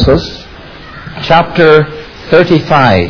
Genesis, chapter 35.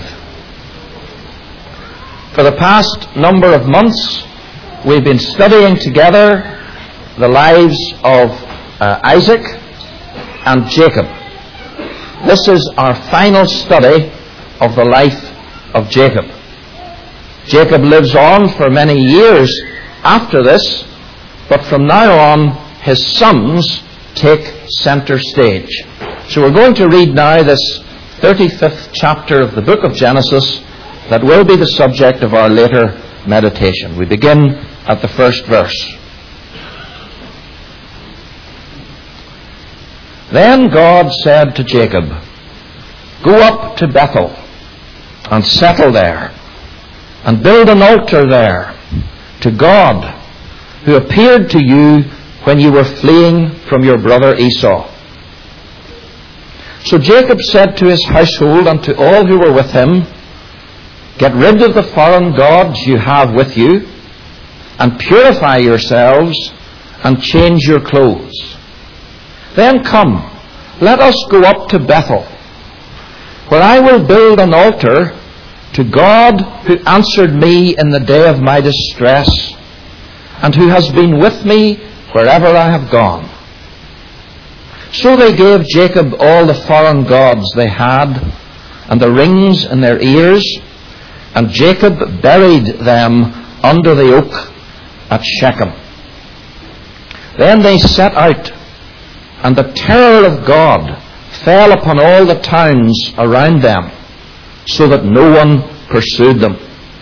For the past number of months, we've been studying together the lives of Isaac and Jacob. This is our final study of the life of Jacob. Jacob lives on for many years after this, but from now on his sons take center stage. So we're going to read now this 35th chapter of the book of Genesis that will be the subject of our later meditation. We begin at the first verse. Then God said to Jacob, "Go up to Bethel and settle there, and build an altar there to God, who appeared to you when you were fleeing from your brother Esau." So Jacob said to his household and to all who were with him, "Get rid of the foreign gods you have with you, and purify yourselves, and change your clothes. Then come, let us go up to Bethel, where I will build an altar to God who answered me in the day of my distress, and who has been with me wherever I have gone." So they gave Jacob all the foreign gods they had, and the rings in their ears, and Jacob buried them under the oak at Shechem. Then they set out, and the terror of God fell upon all the towns around them, so that no one pursued them.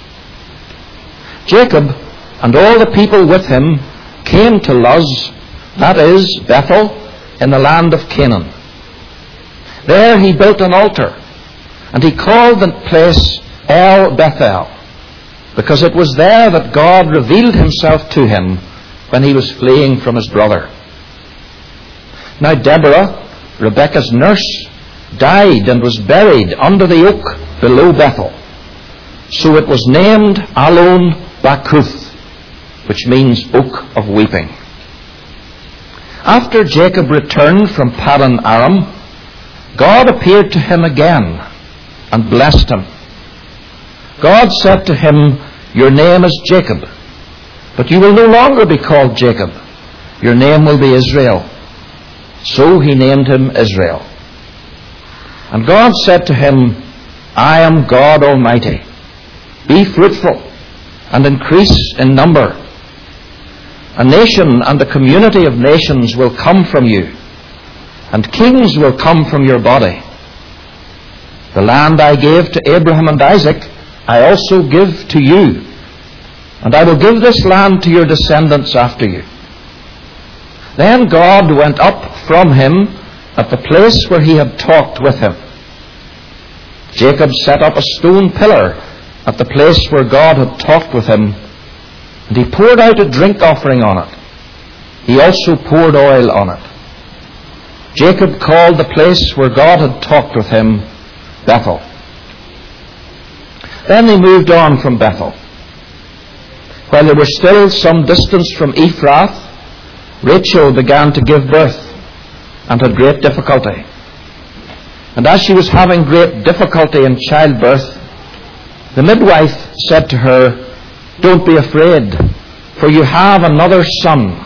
Jacob and all the people with him came to Luz, that is, Bethel, in the land of Canaan. There he built an altar, and he called the place El Bethel, because it was there that God revealed himself to him when he was fleeing from his brother. Now Deborah, Rebekah's nurse, died and was buried under the oak below Bethel. So it was named Allon Bacuth, which means oak of weeping. After Jacob returned from Paddan Aram, God appeared to him again and blessed him. God said to him, "Your name is Jacob, but you will no longer be called Jacob. Your name will be Israel." So he named him Israel. And God said to him, "I am God Almighty. Be fruitful and increase in number. A nation and a community of nations will come from you, and kings will come from your body. The land I gave to Abraham and Isaac, I also give to you, and I will give this land to your descendants after you." Then God went up from him at the place where he had talked with him. Jacob set up a stone pillar at the place where God had talked with him, and he poured out a drink offering on it. He also poured oil on it. Jacob called the place where God had talked with him Bethel. Then they moved on from Bethel. While they were still some distance from Ephrath, Rachel began to give birth and had great difficulty. And as she was having great difficulty in childbirth, the midwife said to her, "Don't be afraid, for you have another son."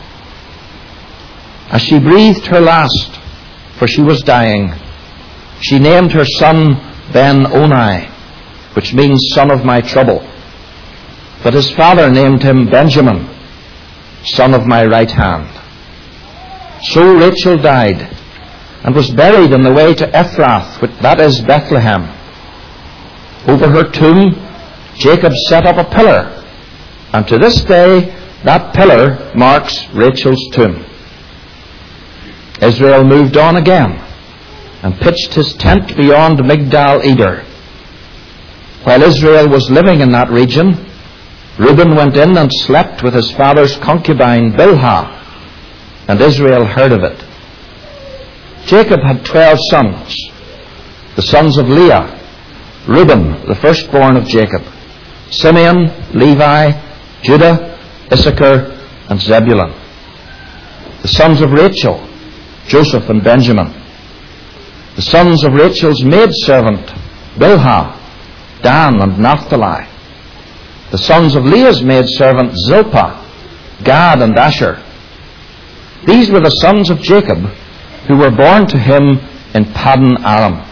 As she breathed her last, for she was dying, she named her son Ben-Oni, which means son of my trouble. But his father named him Benjamin, son of my right hand. So Rachel died and was buried on the way to Ephrath, that is Bethlehem. Over her tomb, Jacob set up a pillar, and to this day that pillar marks Rachel's tomb. Israel moved on again and pitched his tent beyond Migdal Eder. While Israel was living in that region, Reuben went in and slept with his father's concubine Bilhah, and Israel heard of it. Jacob had 12 sons, the sons of Leah, Reuben, the firstborn of Jacob, Simeon, Levi, Judah, Issachar, and Zebulun. The sons of Rachel, Joseph and Benjamin. The The sons of Rachel's maidservant, Bilhah, Dan and Naphtali. The sons of Leah's maidservant, Zilpah, Gad and Asher. These were the sons of Jacob, who were born to him in Paddan Aram.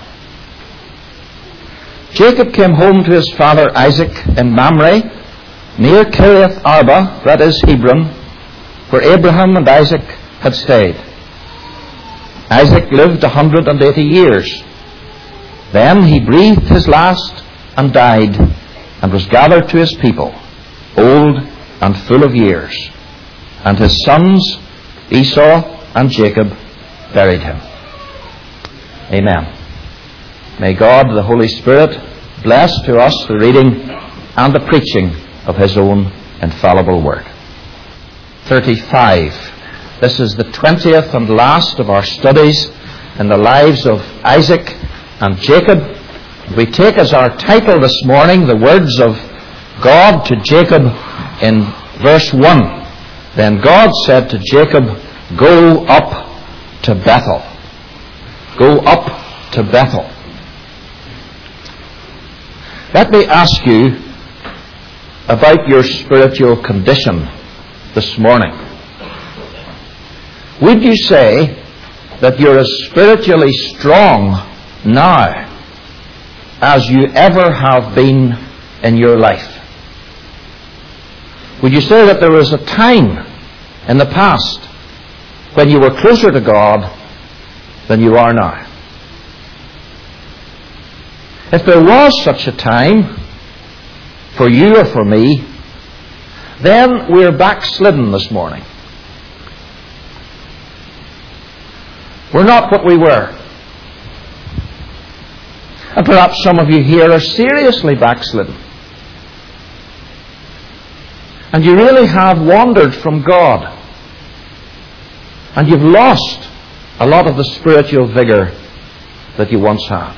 Jacob came home to his father Isaac in Mamre, near Kiriath Arba, that is Hebron, where Abraham and Isaac had stayed. Isaac lived 180 years. Then he breathed his last and died, and was gathered to his people, old and full of years. And his sons, Esau and Jacob, buried him. Amen. May God, the Holy Spirit, bless to us the reading and the preaching of his own infallible word. 35. This is the 20th and last of our studies in the lives of Isaac and Jacob. We take as our title this morning the words of God to Jacob in verse 1. Then God said to Jacob, "Go up to Bethel." Go up to Bethel. Let me ask you about your spiritual condition this morning. Would you say that you're as spiritually strong now as you ever have been in your life? Would you say that there was a time in the past when you were closer to God than you are now? If there was such a time for you or for me, then we're backslidden this morning. We're not what we were. And perhaps some of you here are seriously backslidden. And you really have wandered from God. And you've lost a lot of the spiritual vigor that you once had.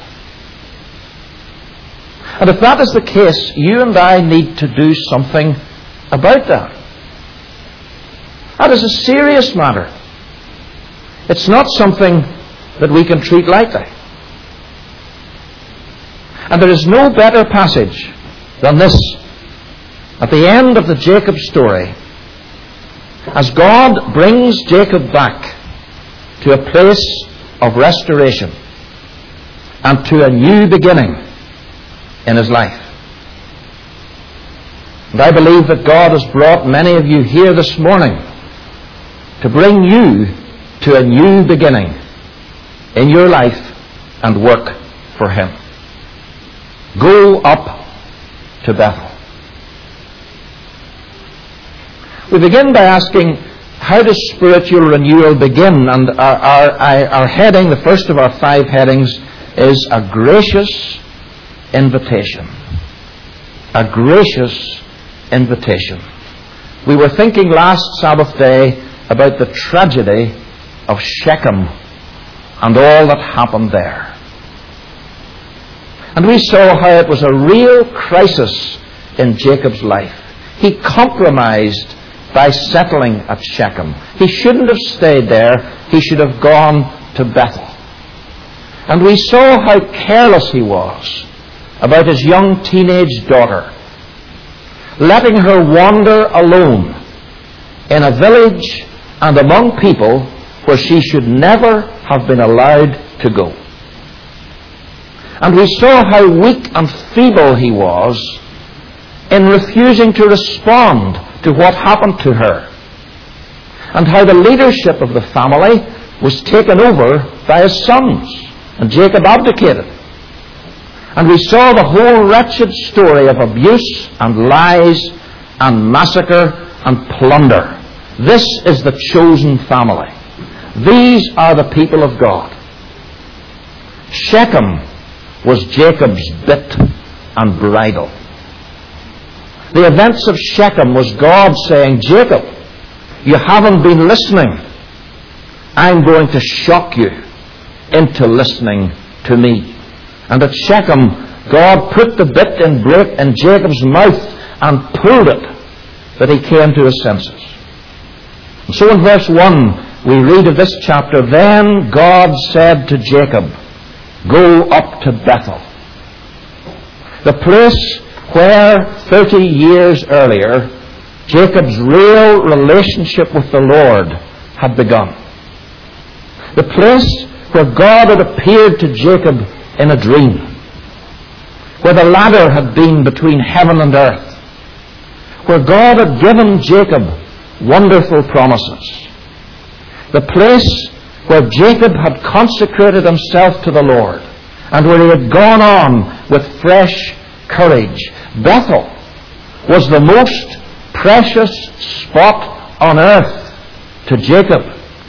And if that is the case, you and I need to do something about that. That is a serious matter. It's not something that we can treat lightly. And there is no better passage than this at the end of the Jacob story, as God brings Jacob back to a place of restoration and to a new beginning in his life. And I believe that God has brought many of you here this morning to bring you to a new beginning in your life and work for him. Go up to Bethel. We begin by asking, how does spiritual renewal begin? And our heading, the first of our 5 headings, is a gracious invitation. A gracious invitation. We were thinking last Sabbath day about the tragedy of Shechem and all that happened there. And we saw how it was a real crisis in Jacob's life. He compromised by settling at Shechem. He shouldn't have stayed there. He should have gone to Bethel. And we saw how careless he was about his young teenage daughter, letting her wander alone in a village and among people where she should never have been allowed to go. And we saw how weak and feeble he was in refusing to respond to what happened to her, and how the leadership of the family was taken over by his sons, and Jacob abdicated. And we saw the whole wretched story of abuse and lies and massacre and plunder. This is the chosen family. These are the people of God. Shechem was Jacob's bit and bridle. The events of Shechem was God saying, Jacob, you haven't been listening. I'm going to shock you into listening to me. And at Shechem, God put the bit in Jacob's mouth and pulled it, that he came to his senses. And so in verse 1, we read of this chapter, Then God said to Jacob, Go up to Bethel. The place where 30 years earlier Jacob's real relationship with the Lord had begun. The place where God had appeared to Jacob in a dream, where the ladder had been between heaven and earth, where God had given Jacob wonderful promises. The place where Jacob had consecrated himself to the Lord and where he had gone on with fresh courage. Bethel was the most precious spot on earth to Jacob.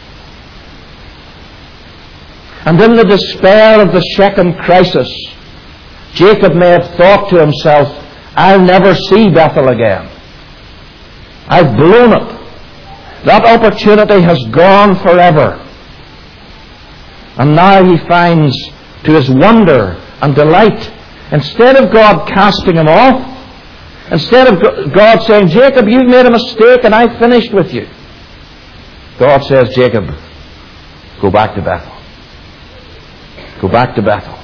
And in the despair of the Shechem crisis, Jacob may have thought to himself, I'll never see Bethel again. I've blown it. That opportunity has gone forever. And now he finds, to his wonder and delight, instead of God casting him off, instead of God saying, Jacob, you've made a mistake and I've finished with you, God says, Jacob, go back to Bethel. Go back to Bethel.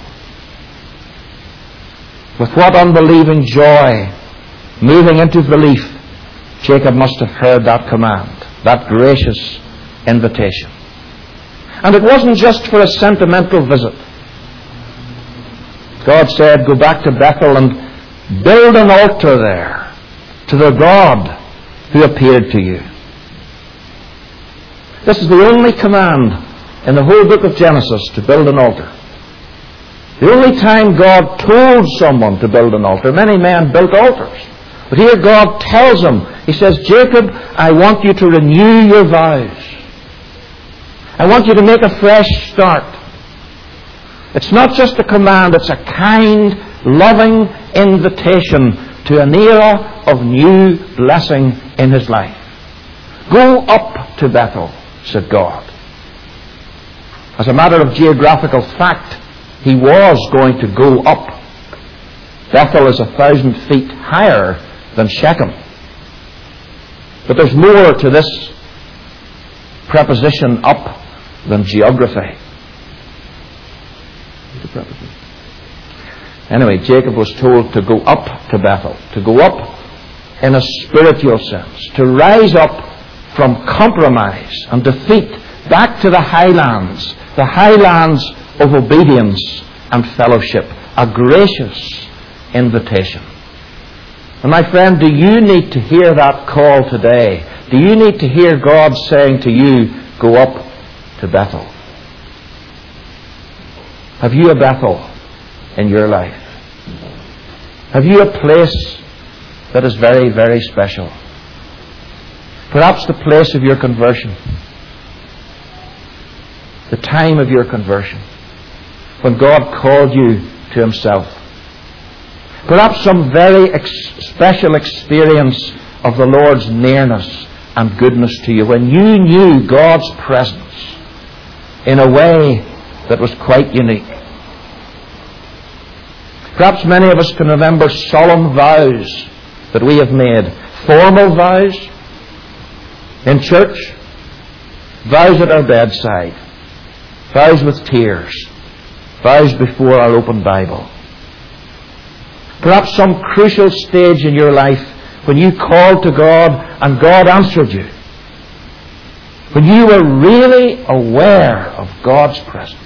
With what unbelieving joy, moving into belief, Jacob must have heard that command, that gracious invitation. And it wasn't just for a sentimental visit. God said, go back to Bethel and build an altar there to the God who appeared to you. This is the only command in the whole book of Genesis to build an altar. The only time God told someone to build an altar. Many men built altars. But here God tells him, He says, Jacob, I want you to renew your vows. I want you to make a fresh start. It's not just a command, it's a kind, loving invitation to an era of new blessing in his life. Go up to Bethel, said God. As a matter of geographical fact, he was going to go up. Bethel is 1,000 feet higher than Shechem. But there's more to this preposition up than geography. Anyway, Jacob was told to go up to Bethel, to go up in a spiritual sense, to rise up from compromise and defeat back to the highlands of obedience and fellowship. A gracious invitation. And my friend, do you need to hear that call today? Do you need to hear God saying to you, go up to Bethel? Have you a Bethel in your life? Have you a place that is very, very special? Perhaps the place of your conversion. The time of your conversion. When God called you to Himself. Perhaps some very special experience of the Lord's nearness and goodness to you. When you knew God's presence in a way that was quite unique. Perhaps many of us can remember solemn vows that we have made. Formal vows in church. Vows at our bedside. Vows with tears. Vows before our open Bible. Perhaps some crucial stage in your life when you called to God and God answered you. When you were really aware of God's presence.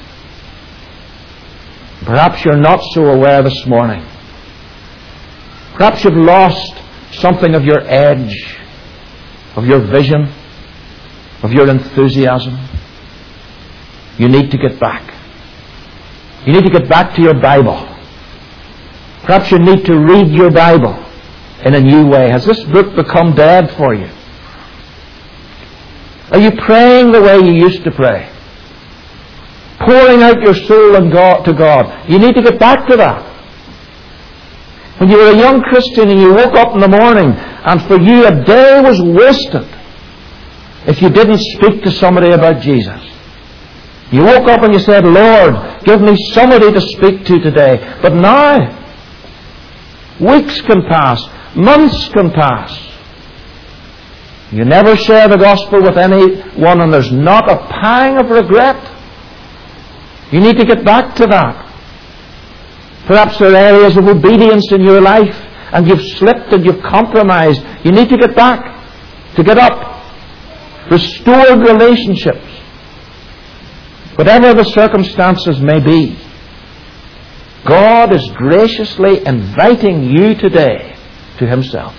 Perhaps you're not so aware this morning. Perhaps you've lost something of your edge, of your vision, of your enthusiasm. You need to get back. You need to get back to your Bible. Perhaps you need to read your Bible in a new way. Has this book become dead for you? Are you praying the way you used to pray? Pouring out your soul to God. You need to get back to that. When you were a young Christian and you woke up in the morning and for you a day was wasted if you didn't speak to somebody about Jesus. You woke up and you said, Lord, give me somebody to speak to today. But now, weeks can pass, months can pass. You never share the gospel with anyone and there's not a pang of regret. You need to get back to that. Perhaps there are areas of obedience in your life and you've slipped and you've compromised. You need to get back, to get up. Restored relationships. Whatever the circumstances may be, God is graciously inviting you today to Himself.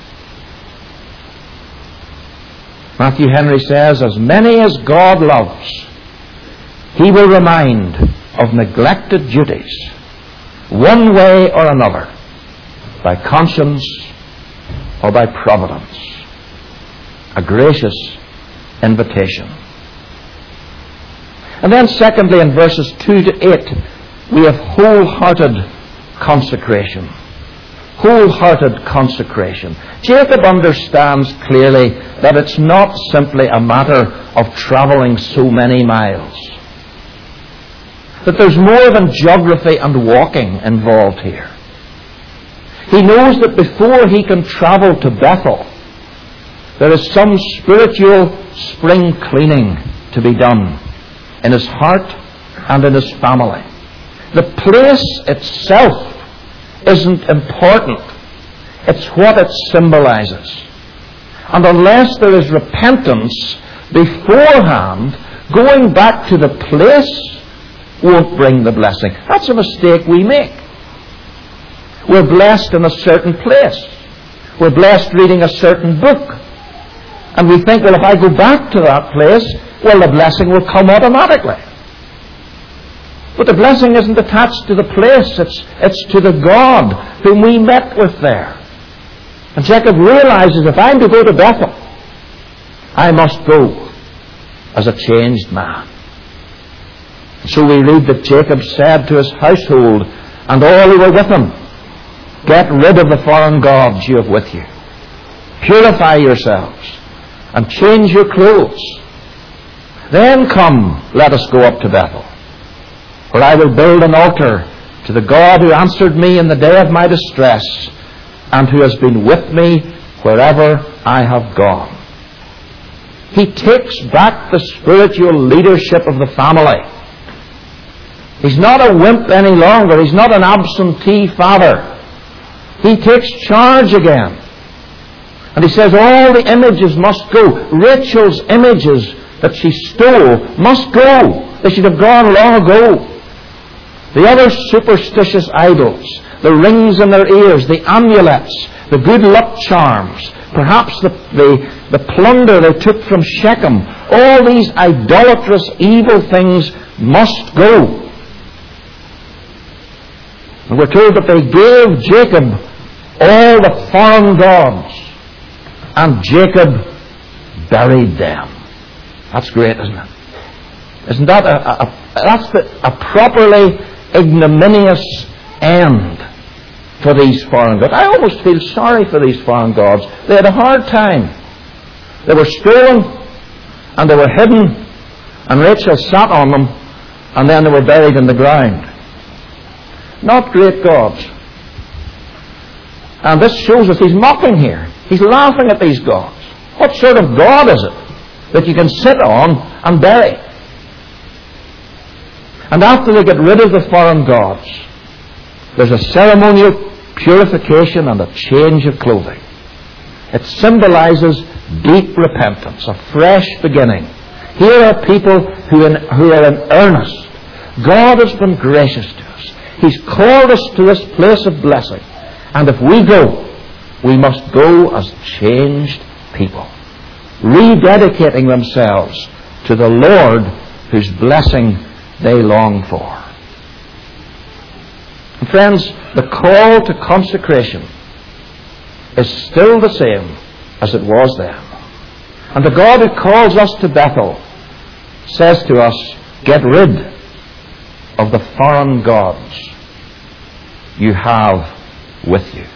Matthew Henry says, as many as God loves, He will remind of neglected duties, one way or another, by conscience or by providence. A gracious invitation. And then secondly, in verses 2 to 8, we have wholehearted consecration. Wholehearted consecration. Jacob understands clearly that it's not simply a matter of travelling so many miles. That there's more than geography and walking involved here. He knows that before he can travel to Bethel, there is some spiritual spring cleaning to be done in his heart and in his family. The place itself isn't important. It's what it symbolizes. And unless there is repentance beforehand, going back to the place won't bring the blessing. That's a mistake we make. We're blessed in a certain place. We're blessed reading a certain book. And we think, well, if I go back to that place, well, the blessing will come automatically. But the blessing isn't attached to the place. It's to the God whom we met with there. And Jacob realizes, if I'm to go to Bethel, I must go as a changed man. So we read that Jacob said to his household and all who were with him, get rid of the foreign gods you have with you. Purify yourselves and change your clothes. Then come, let us go up to Bethel, where I will build an altar to the God who answered me in the day of my distress and who has been with me wherever I have gone. He takes back the spiritual leadership of the family. He's not a wimp any longer. He's not an absentee father. He takes charge again. And he says all the images must go. Rachel's images that she stole must go. They should have gone long ago. The other superstitious idols, the rings in their ears, the amulets, the good luck charms, perhaps the plunder they took from Shechem, all these idolatrous evil things must go. And we're told that they gave Jacob all the foreign gods, and Jacob buried them. That's great, isn't it? Isn't that a properly ignominious end for these foreign gods? I almost feel sorry for these foreign gods. They had a hard time. They were stolen and they were hidden, and Rachel sat on them, and then they were buried in the ground. Not great gods. And this shows us he's mocking here. He's laughing at these gods. What sort of God is it that you can sit on and bury? And after they get rid of the foreign gods, there's a ceremonial purification and a change of clothing. It symbolizes deep repentance, a fresh beginning. Here are people who are in earnest. God has been gracious to us. He's called us to this place of blessing. And if we go, we must go as changed people, rededicating themselves to the Lord whose blessing they long for. And friends, the call to consecration is still the same as it was then. And the God who calls us to Bethel says to us, get rid of the foreign gods you have with you.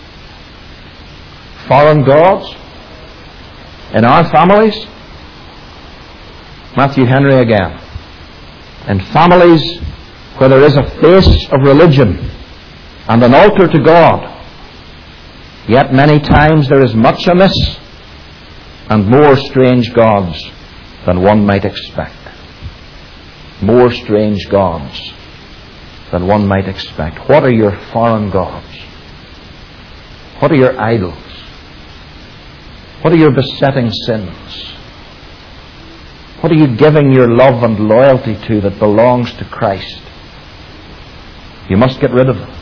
Foreign gods in our families. Matthew Henry again. In families where there is a face of religion and an altar to God, yet many times there is much amiss and more strange gods than one might expect. more strange gods than one might expect. What are your foreign gods? What are your idols? What are your besetting sins? What are you giving your love and loyalty to that belongs to Christ? You must get rid of them.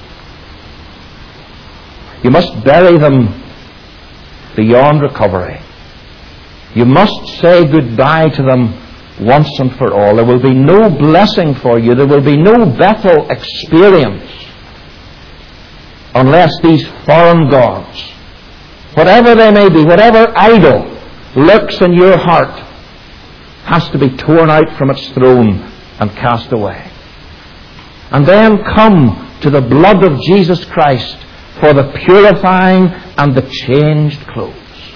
You must bury them beyond recovery. You must say goodbye to them once and for all. There will be no blessing for you. There will be no Bethel experience unless these foreign gods, whatever they may be, whatever idol lurks in your heart, has to be torn out from its throne and cast away. And then come to the blood of Jesus Christ for the purifying and the changed clothes.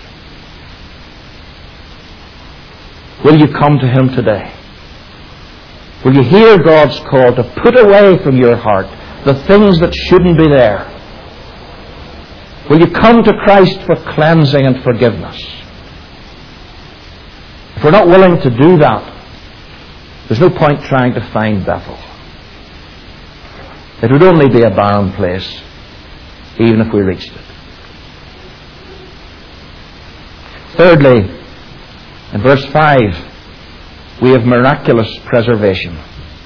Will you come to Him today? Will you hear God's call to put away from your heart the things that shouldn't be there? Will you come to Christ for cleansing and forgiveness? If we're not willing to do that, there's no point trying to find Bethel. It would only be a barren place, even if we reached it. Thirdly, in verse 5, we have miraculous preservation.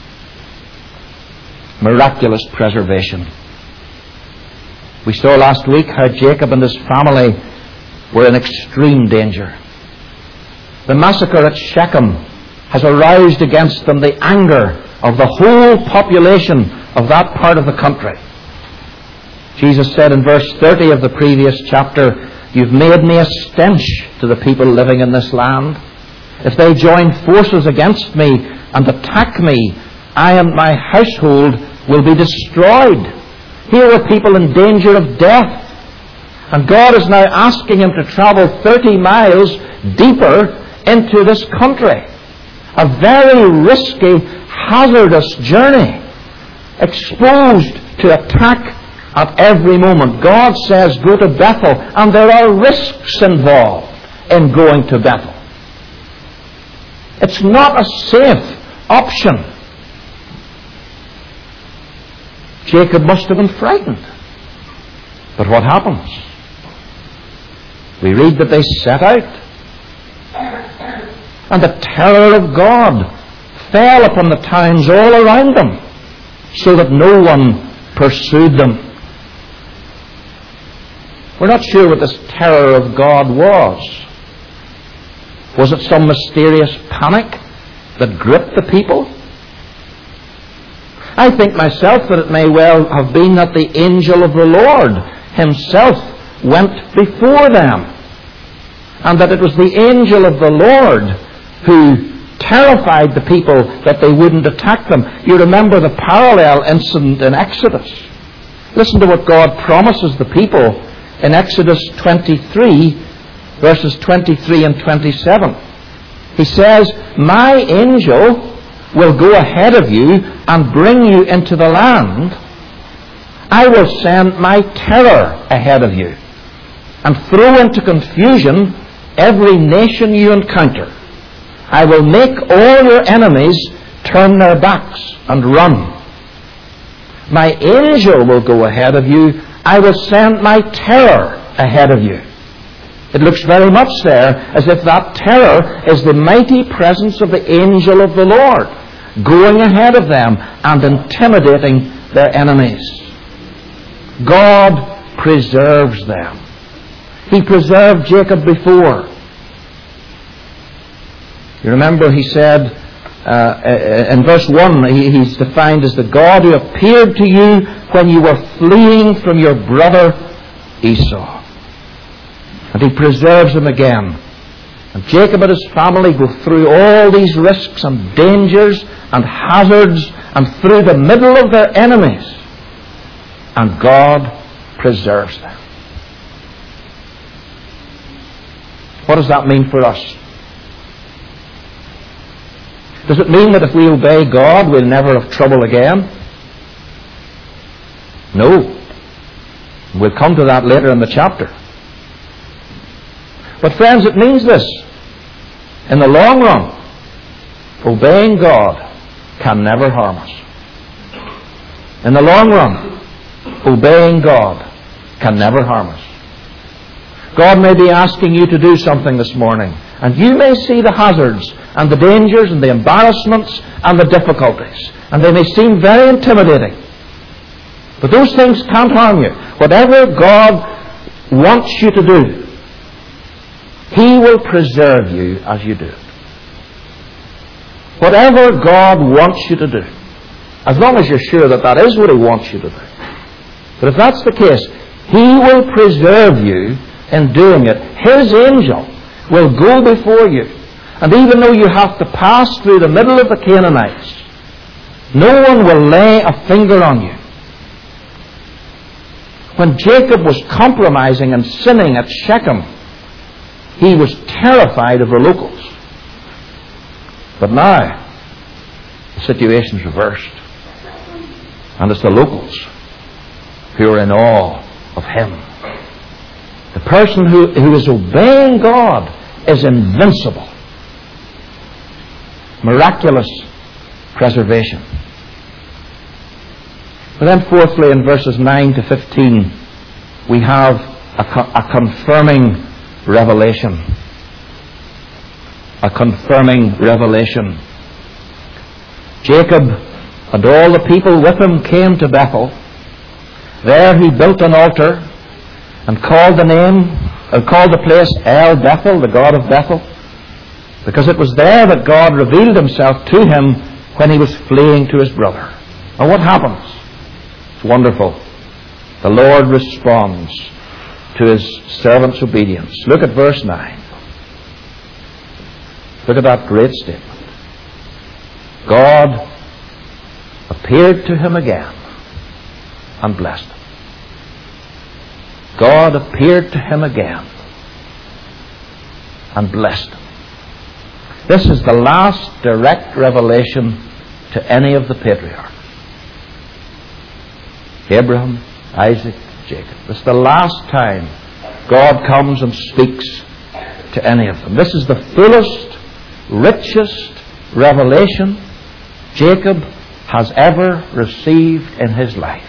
Miraculous preservation. We saw last week how Jacob and his family were in extreme danger. The massacre at Shechem has aroused against them the anger of the whole population of that part of the country. Jesus said in verse 30 of the previous chapter, "You've made me a stench to the people living in this land. If they join forces against me and attack me, I and my household will be destroyed." Here were people in danger of death. And God is now asking him to travel 30 miles deeper into this country. A very risky, hazardous journey, exposed to attack at every moment. God says, go to Bethel, and there are risks involved in going to Bethel. It's not a safe option. Jacob must have been frightened. But what happens? We read that they set out, and the terror of God fell upon the towns all around them, so that no one pursued them. We're not sure what this terror of God was. Was it some mysterious panic that gripped the people? I think myself that it may well have been that the angel of the Lord himself went before them, and that it was the angel of the Lord who terrified the people that they wouldn't attack them. You remember the parallel incident in Exodus. Listen to what God promises the people in Exodus 23, verses 23 and 27. He says, "My angel will go ahead of you and bring you into the land. I will send my terror ahead of you and throw into confusion every nation you encounter. I will make all your enemies turn their backs and run. My angel will go ahead of you. I will send my terror ahead of you." It looks very much there as if that terror is the mighty presence of the angel of the Lord going ahead of them and intimidating their enemies. God preserves them. He preserved Jacob before. You remember he said in verse 1, he's defined as the God who appeared to you when you were fleeing from your brother Esau. And he preserves them again. And Jacob and his family go through all these risks and dangers and hazards and through the middle of their enemies. And God preserves them. What does that mean for us? Does it mean that if we obey God, we'll never have trouble again? No. We'll come to that later in the chapter. But friends, it means this. In the long run, obeying God, can never harm us. In the long run, obeying God can never harm us. God may be asking you to do something this morning, and you may see the hazards and the dangers and the embarrassments and the difficulties, and they may seem very intimidating. But those things can't harm you. Whatever God wants you to do, He will preserve you as you do it. Whatever God wants you to do, as long as you're sure that that is what He wants you to do. But if that's the case, He will preserve you in doing it. His angel will go before you. And even though you have to pass through the middle of the Canaanites, no one will lay a finger on you. When Jacob was compromising and sinning at Shechem, he was terrified of the locals. But now, the situation's reversed. And it's the locals who are in awe of him. The person who is obeying God is invincible. Miraculous preservation. But then fourthly, in verses 9 to 15, we have a confirming revelation. A confirming revelation. Jacob and all the people with him came to Bethel. There he built an altar and called the place El Bethel, the God of Bethel, because it was there that God revealed Himself to him when he was fleeing to his brother. And what happens? It's wonderful. The Lord responds to His servant's obedience. Look at verse 9. Look at that great statement. God appeared to him again and blessed him. God appeared to him again and blessed him. This is the last direct revelation to any of the patriarchs. Abraham, Isaac, Jacob. This is the last time God comes and speaks to any of them. This is the fullest, richest revelation Jacob has ever received in his life.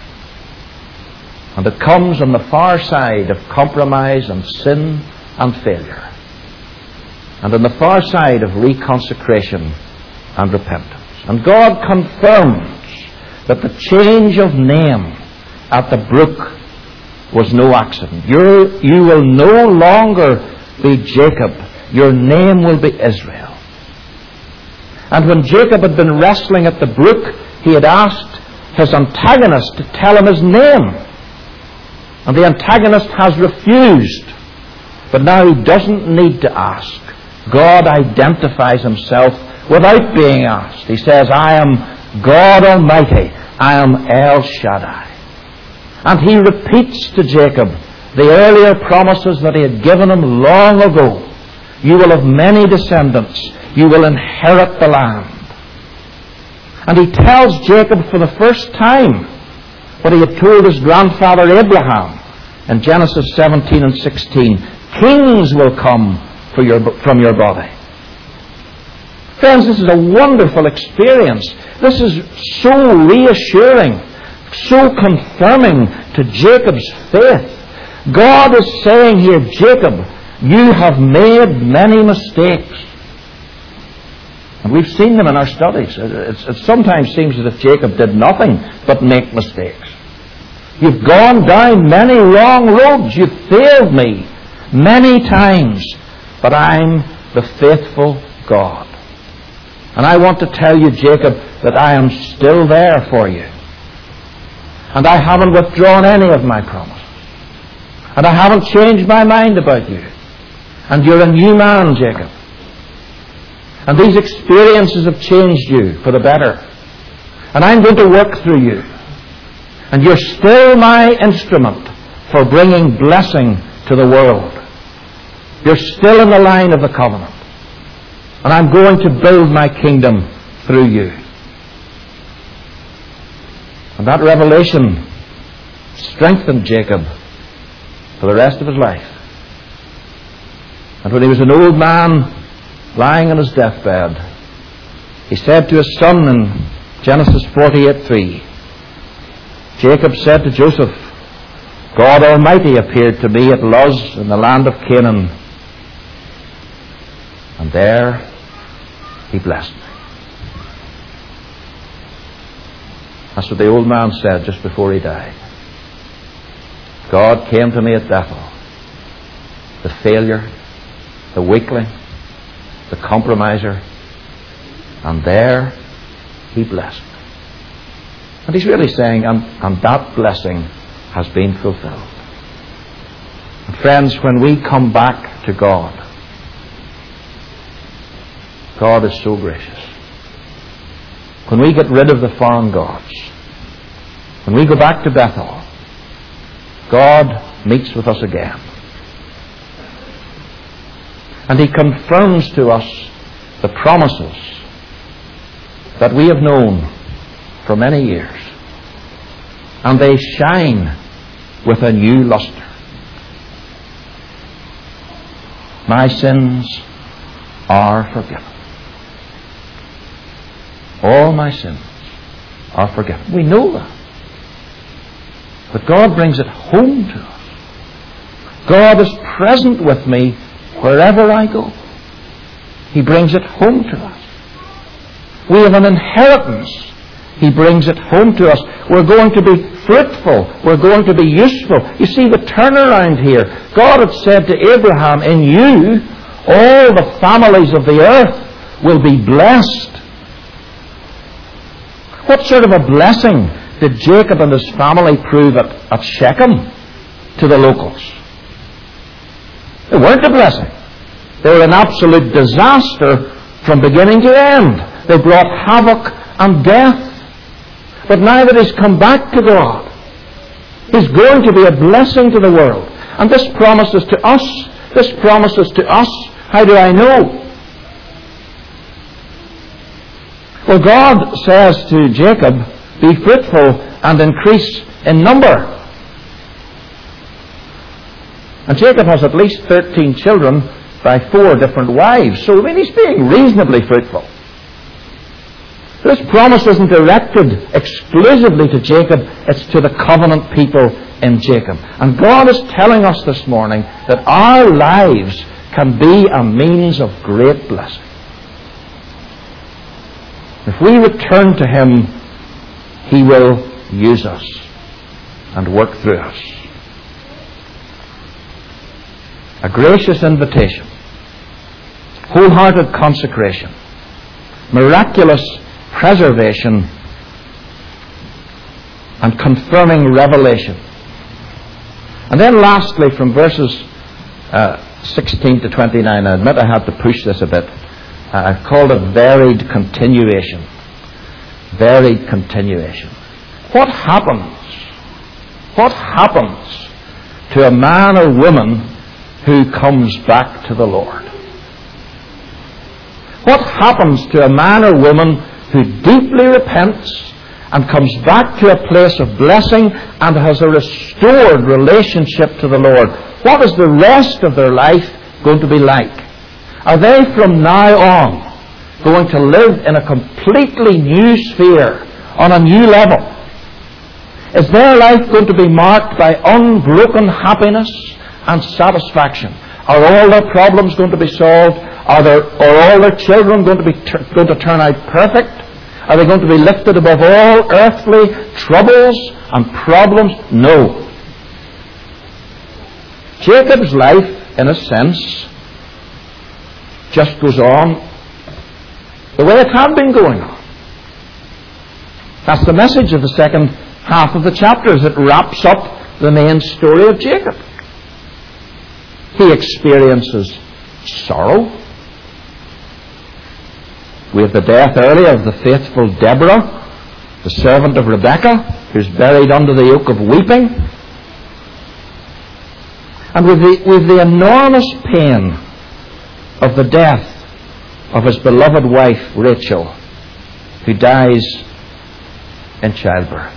And it comes on the far side of compromise and sin and failure. And on the far side of reconsecration and repentance. And God confirms that the change of name at the brook was no accident. You will no longer be Jacob. Your name will be Israel. And when Jacob had been wrestling at the brook, he had asked his antagonist to tell him his name. And the antagonist has refused. But now he doesn't need to ask. God identifies Himself without being asked. He says, I am God Almighty. I am El Shaddai. And He repeats to Jacob the earlier promises that He had given him long ago. You will have many descendants. You will inherit the land. And He tells Jacob for the first time what He had told his grandfather Abraham in Genesis 17 and 16. Kings will come from your body. Friends, this is a wonderful experience. This is so reassuring, so confirming to Jacob's faith. God is saying here, Jacob, you have made many mistakes. And we've seen them in our studies. It sometimes seems as if Jacob did nothing but make mistakes. You've gone down many wrong roads. You've failed me many times. But I'm the faithful God. And I want to tell you, Jacob, that I am still there for you. And I haven't withdrawn any of my promises. And I haven't changed my mind about you. And you're a new man, Jacob. And these experiences have changed you for the better. And I'm going to work through you. And you're still my instrument for bringing blessing to the world. You're still in the line of the covenant. And I'm going to build my kingdom through you. And that revelation strengthened Jacob for the rest of his life. And when he was an old man lying on his deathbed, He said to his son in Genesis 48:3, Jacob said to Joseph, God Almighty appeared to me at Luz in the land of Canaan, and there he blessed me. That's what the old man said just before he died. God came to me at Bethel, the failure, the weakling, the compromiser, and there he blessed me. And he's really saying, and that blessing has been fulfilled. And friends, when we come back to God, God is so gracious. When we get rid of the foreign gods, when we go back to Bethel, God meets with us again. And He confirms to us the promises that we have known for many years. And they shine with a new luster. My sins are forgiven. All my sins are forgiven. We know that. But God brings it home to us. God is present with me wherever I go. He brings it home to us. We have an inheritance. He brings it home to us. We're going to be fruitful. We're going to be useful. You see the turnaround here. God had said to Abraham, in you, all the families of the earth will be blessed. What sort of a blessing did Jacob and his family prove at Shechem to the locals? They weren't a blessing. They were an absolute disaster from beginning to end. They brought havoc and death. But now that he's come back to God, he's going to be a blessing to the world. And this promises to us. This promises to us. How do I know? Well, God says to Jacob, be fruitful and increase in number. And Jacob has at least 13 children by 4 different wives. So, he's being reasonably fruitful. This promise isn't directed exclusively to Jacob, it's to the covenant people in Jacob. And God is telling us this morning that our lives can be a means of great blessing. If we return to Him, He will use us and work through us. A gracious invitation, wholehearted consecration, miraculous preservation, and confirming revelation. And then lastly, from verses 16 to 29, I admit I had to push this a bit. I've called it varied continuation. Varied continuation. What happens? What happens to a man or woman who comes back to the Lord? What happens to a man or woman who deeply repents and comes back to a place of blessing and has a restored relationship to the Lord? What is the rest of their life going to be like? Are they from now on going to live in a completely new sphere, on a new level? Is their life going to be marked by unbroken happiness and satisfaction? Are all their problems going to be solved? Are all their children going to turn out perfect? Are they going to be lifted above all earthly troubles and problems? No. Jacob's life, in a sense, just goes on the way it had been going on. That's the message of the second half of the chapters. It wraps up the main story of Jacob. He experiences sorrow. We have the death earlier of the faithful Deborah, the servant of Rebekah, who's buried under the yoke of weeping. And with the enormous pain of the death of his beloved wife, Rachel, who dies in childbirth.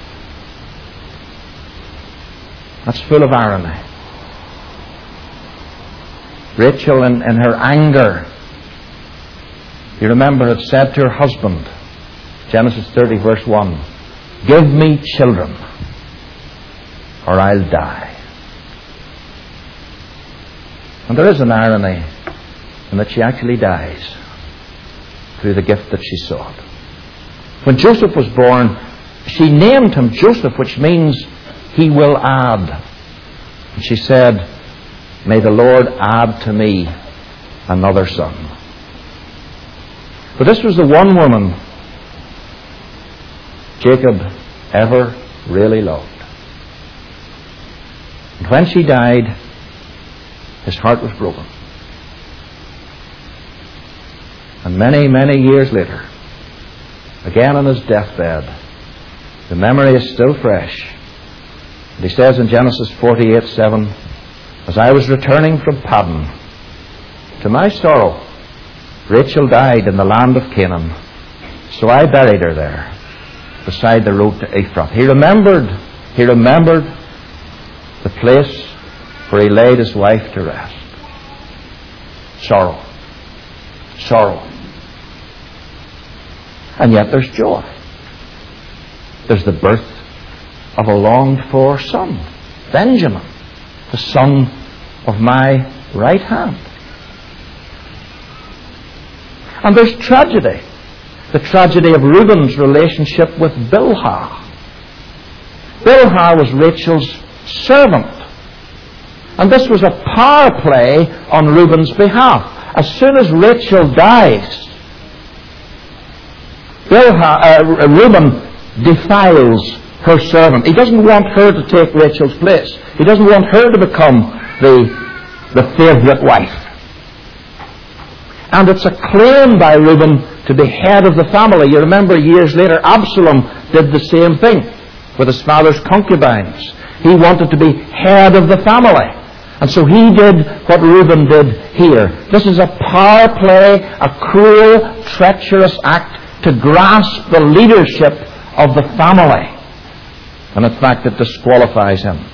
That's full of irony. Rachel, in her anger, you remember, had said to her husband, Genesis 30 verse 1, "Give me children, or I'll die." And there is an irony in that she actually dies through the gift that she sought. When Joseph was born, she named him Joseph, which means he will add. And she said, "May the Lord add to me another son." But this was the one woman Jacob ever really loved. And when she died, his heart was broken. And many, many years later, again on his deathbed, the memory is still fresh. And he says in Genesis 48:7, "As I was returning from Paddan, to my sorrow, Rachel died in the land of Canaan, so I buried her there, beside the road to Ephrath." He remembered the place where he laid his wife to rest. Sorrow. And yet there's joy. There's the birth of a longed-for son, Benjamin, the son of my right hand. And there's tragedy. The tragedy of Reuben's relationship with Bilhah. Bilhah was Rachel's servant. And this was a power play on Reuben's behalf. As soon as Rachel dies, Reuben defiles her servant. He doesn't want her to take Rachel's place. He doesn't want her to become the favourite wife. And it's a claim by Reuben to be head of the family. You remember years later, Absalom did the same thing with his father's concubines. He wanted to be head of the family. And so he did what Reuben did here. This is a power play, a cruel, treacherous act to grasp the leadership of the family. And in fact, it disqualifies him.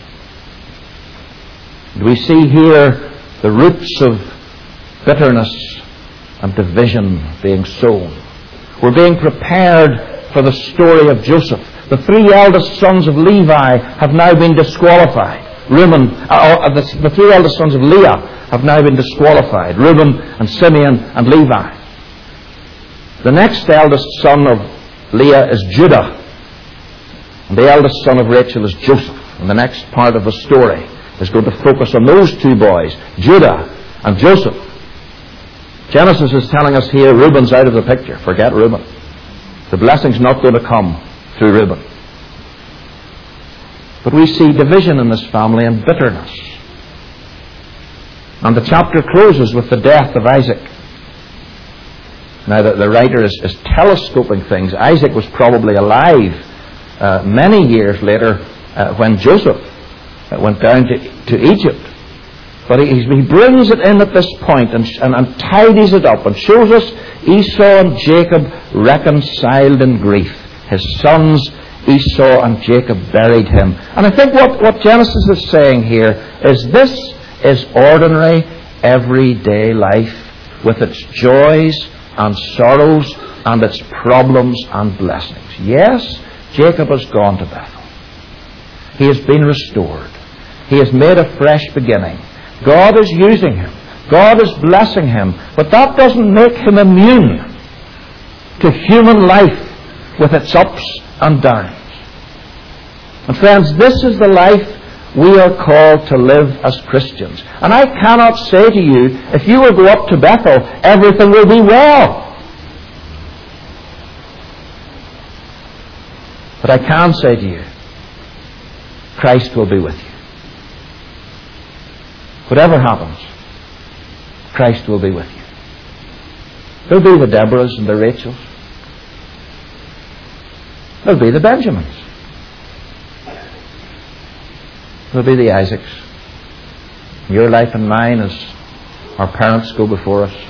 We see here the roots of bitterness and division being sown. We're being prepared for the story of Joseph. The three eldest sons of Levi have now been disqualified. The three eldest sons of Leah have now been disqualified. Reuben and Simeon and Levi. The next eldest son of Leah is Judah. And the eldest son of Rachel is Joseph. And the next part of the story is going to focus on those two boys, Judah and Joseph. Genesis is telling us here Reuben's out of the picture. Forget Reuben. The blessing's not going to come through Reuben. But we see division in this family and bitterness. And the chapter closes with the death of Isaac. Now, the writer is telescoping things. Isaac was probably alive many years later when Joseph went down to Egypt. But he brings it in at this point and tidies it up and shows us Esau and Jacob reconciled in grief. His sons Esau and Jacob buried him. And I think what Genesis is saying here is this is ordinary, everyday life with its joys and sorrows and its problems and blessings. Yes, Jacob has gone to Bethel. He has been restored. He has made a fresh beginning. God is using him. God is blessing him. But that doesn't make him immune to human life with its ups and downs. And friends, this is the life we are called to live as Christians. And I cannot say to you, if you will go up to Bethel, everything will be well. But I can say to you, Christ will be with you. Whatever happens, Christ will be with you. There'll be the Deborahs and the Rachels. There'll be the Benjamins. There'll be the Isaacs. Your life and mine as our parents go before us.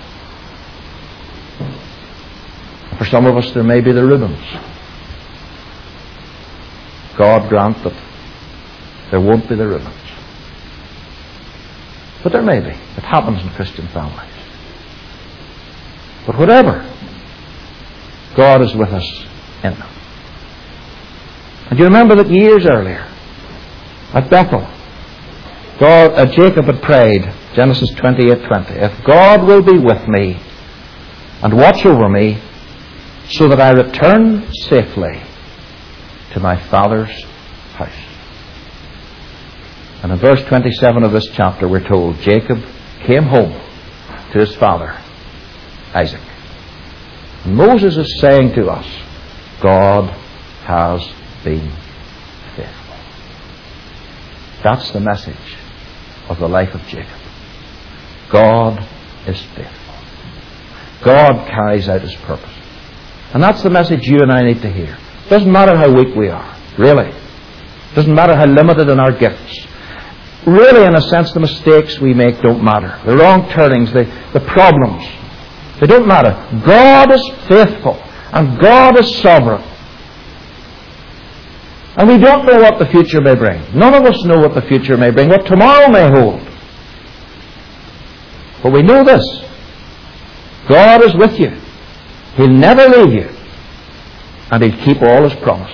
For some of us there may be the Reubens. God grant that there won't be the Reubens. But there may be. It happens in Christian families. But whatever, God is with us in them. And you remember that years earlier, at Bethel, Jacob had prayed, Genesis 28:20, if God will be with me and watch over me, so that I return safely to my father's house. And in verse 27 of this chapter we're told Jacob came home to his father, Isaac. And Moses is saying to us, God has been faithful. That's the message of the life of Jacob. God is faithful. God carries out his purpose. And that's the message you and I need to hear. It doesn't matter how weak we are, really. It doesn't matter how limited in our gifts. Really, in a sense, the mistakes we make don't matter. The wrong turnings, the problems, they don't matter. God is faithful, and God is sovereign. And we don't know what the future may bring. None of us know what the future may bring, what tomorrow may hold. But we know this. God is with you. He'll never leave you. And He'll keep all His promises.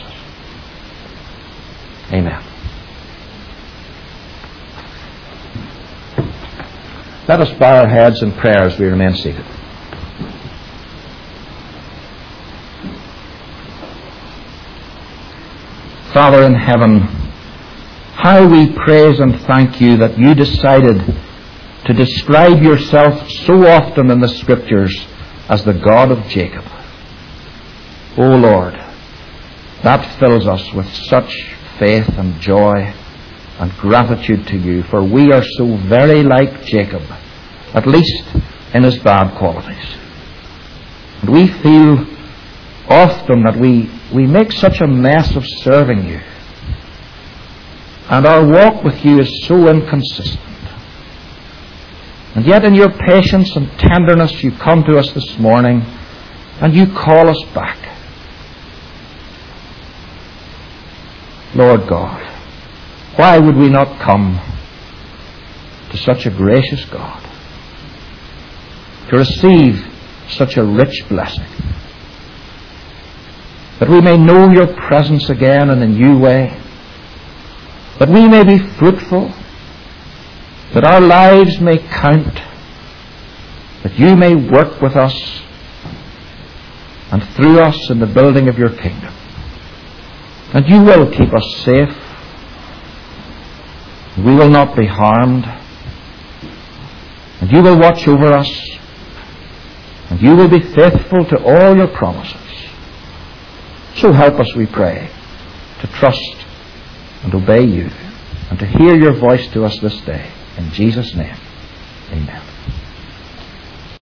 Amen. Let us bow our heads in prayer as we remain seated. Father in heaven, how we praise and thank you that you decided to describe yourself so often in the Scriptures as the God of Jacob. O Lord, that fills us with such faith and joy and gratitude to you, for we are so very like Jacob, at least in his bad qualities. And we feel often that we make such a mess of serving you, and our walk with you is so inconsistent. And yet in your patience and tenderness you come to us this morning and you call us back. Lord God, why would we not come to such a gracious God, to receive such a rich blessing, that we may know your presence again in a new way, that we may be fruitful, that our lives may count, that you may work with us and through us in the building of your kingdom. And you will keep us safe. We will not be harmed. And you will watch over us. And you will be faithful to all your promises. So help us, we pray, to trust and obey you and to hear your voice to us this day. In Jesus' name, amen.